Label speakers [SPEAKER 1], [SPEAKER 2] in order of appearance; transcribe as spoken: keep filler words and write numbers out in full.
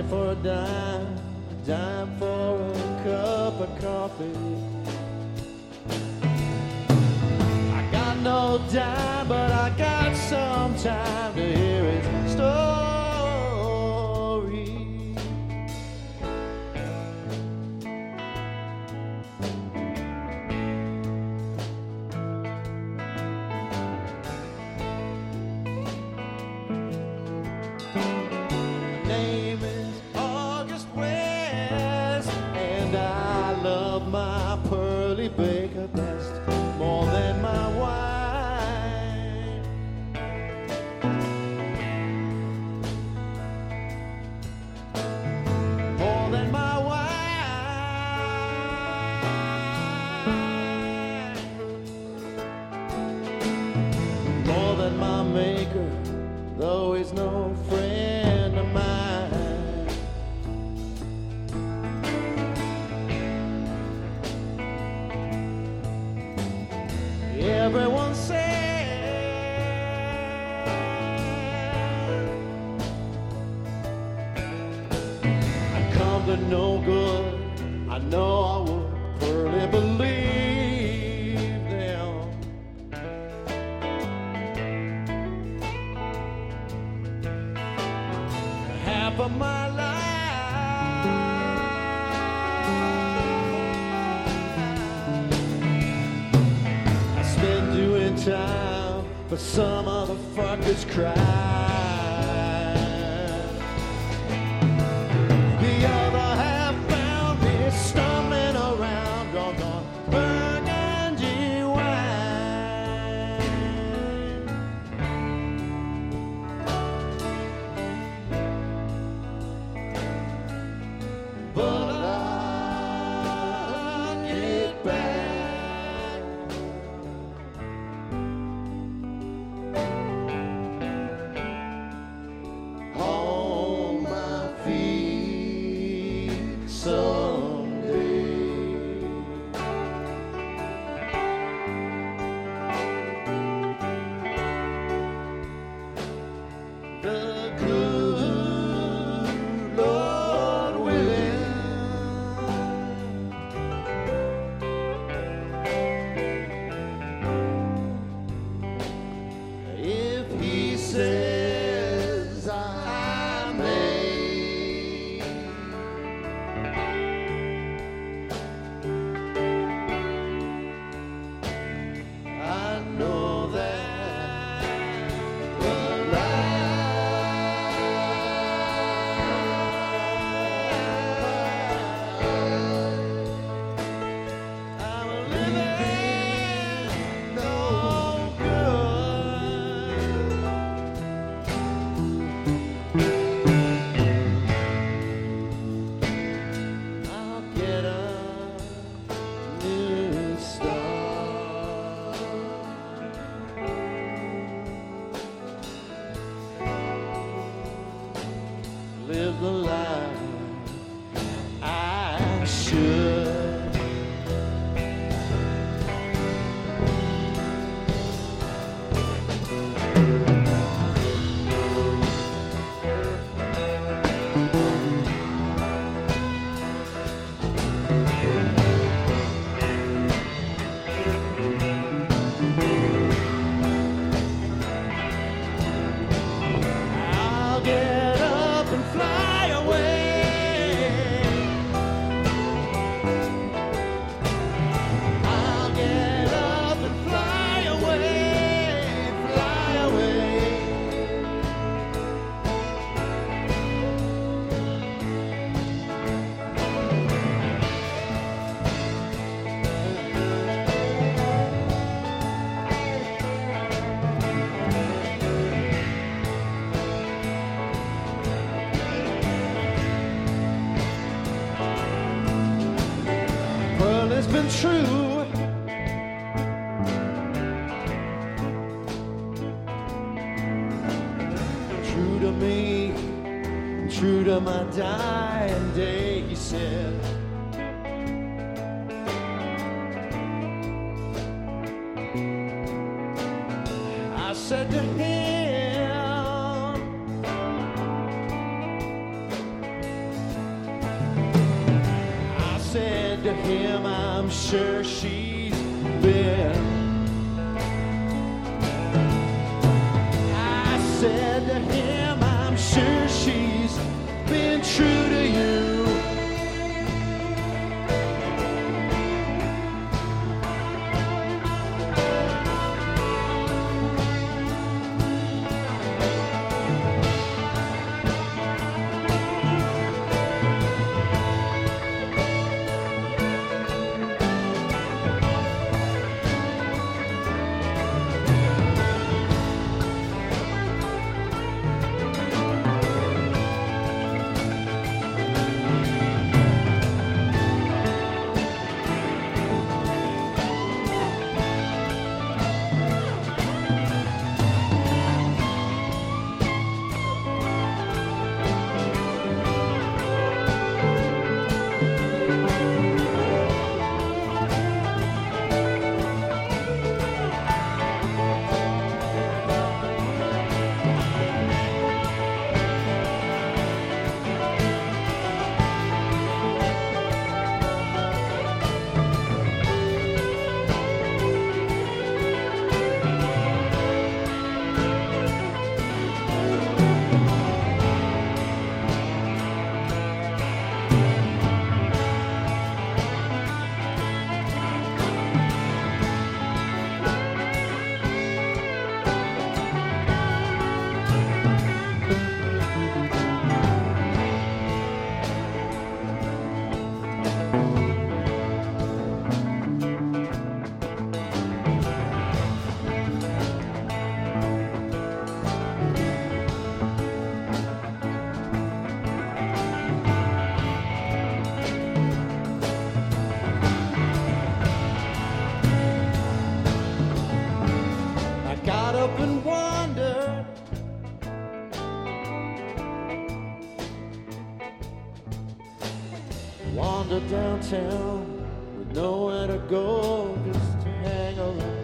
[SPEAKER 1] for a dime, a dime for a cup of coffee. I got no dime, but I got some time to hear his story. Baker best more than my wine. More than my wine. More than my maker, though he's no friend of mine. Everyone says I come to no good. I know I would fully believe them. Half of my life time for some motherfuckers cry. The other half found me stumbling around, drunk on burgundy wine. But I'll get back says I may. I know that the life I'm living no live the life I should. I'll get up and fly away. I'll get up and fly away, fly away. Well, it's been true. True to me, true to my dying day, he said. I said to him, said to him, I'm sure she's been. I said to him, I'm sure she's been true to you. Got up and wandered, wandered downtown with nowhere to go, just to hang around.